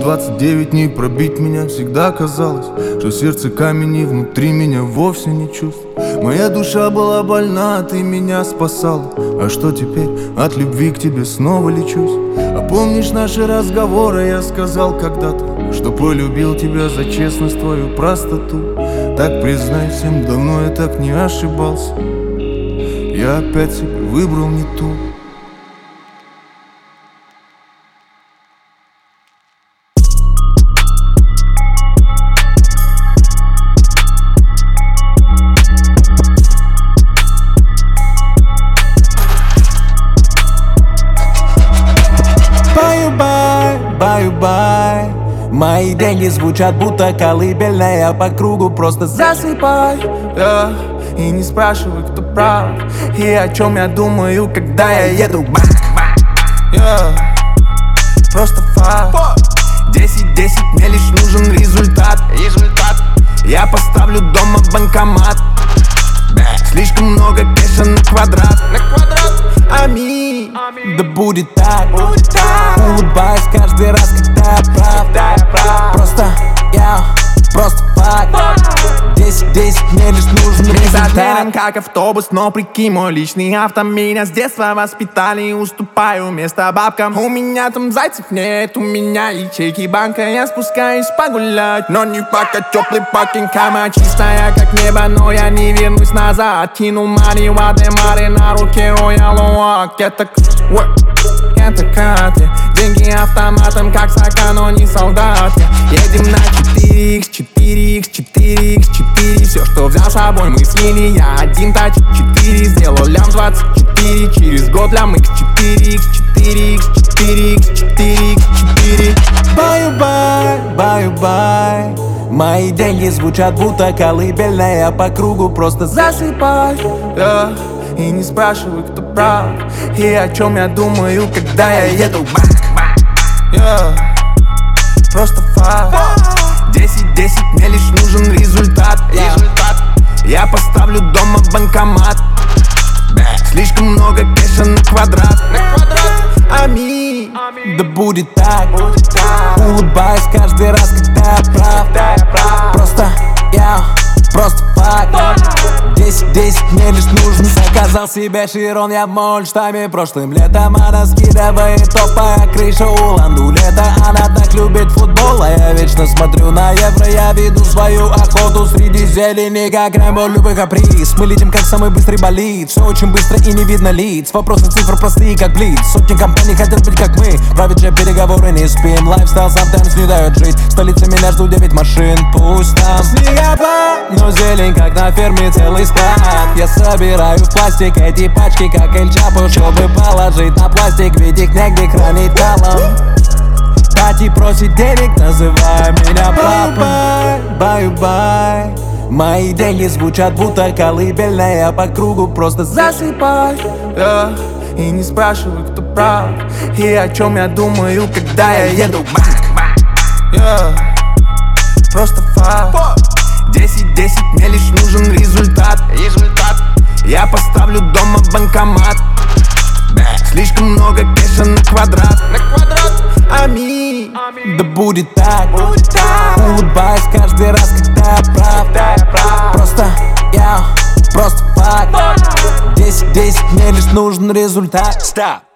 29 дней пробить меня всегда казалось, что сердце камень и внутри меня вовсе не чувств. Моя душа была больна, ты меня спасала. А что теперь? От любви к тебе снова лечусь. А помнишь наши разговоры? Я сказал когда-то, что полюбил тебя за честность, твою простоту. Так признайся, давно я так не ошибался. Я опять себе выбрал не ту. Баю-бай, мои деньги звучат будто колыбельная. По кругу просто засыпай, и не спрашивай, кто прав и о чем я думаю, когда я еду бак. Просто факт. 10-10, мне лишь нужен результат. Я поставлю дома банкомат. Слишком много кэша на квадрат. Аминь, да будет так. Улыбаюсь каждый раз, когда я прав. Просто факт. 10-10, мне лишь нужен результат. Как автобус, но прикинь, мой личный авто. Меня с детства воспитали, уступаю место бабкам. У меня там зайцев нет, у меня ячейки банка. Я спускаюсь погулять, но не пока теплый паркинг. Кама чистая, как небо, но я не вернусь назад. Кинул мани, Вадемари на руке, Роял-Оак. Это карты, деньги автоматом, как сока, но не солдат. Едем на 4x, 4x, 4x, 4. Все, что взял с собой, мы слили. Я один тачит 4, сделал лям 24. Через год лям x 4x, 4x, 4x, 4x, 4. Баю-бай, мои деньги звучат будто колыбельная. По кругу просто засыпай, и не спрашивай, кто прав и о чем я думаю, когда я еду бак. Просто факт. 10-10, мне лишь нужен результат. Я поставлю дома банкомат. Слишком много кэша на квадрат. Аминь, да будет так. Улыбаюсь каждый раз, когда я прав. Просто факт. 10-10, мне лишь нужен. Заказал себе Широн, я в Мольштаме прошлым летом. Она скидывает топовая крыша у ландулета. Она так любит футбол, а я вечно смотрю на евро. Я веду свою охоту среди зелени, как Рэмбо, любой каприз. Мы летим, как самый быстрый болид. Все очень быстро и не видно лиц. Вопросы цифр простые, как блиц. Сотни компаний хотят быть как мы. Правит же переговоры, не спим. Лайфстайл sometimes не дает жить. В столице меня ждут 9 машин. Пусть там снегопад, но зелень, как на ферме, целый склад. Я собираю в пластик эти пачки, как Эль Чапо, чтобы положить на пластик, ведь их негде хранить талом. Тати просит денег, называй меня папой. Баю-бай, мои деньги звучат будто колыбельная. По кругу просто засыпай, и не спрашивай, кто прав и о чем я думаю, когда я еду бак. Просто факт. 10-10, мне лишь нужен результат. Я поставлю дома банкомат. Слишком много кэша на квадрат. Аминь, да будет так. Улыбаюсь каждый раз, когда я прав. Просто факт. 10-10, мне лишь нужен результат.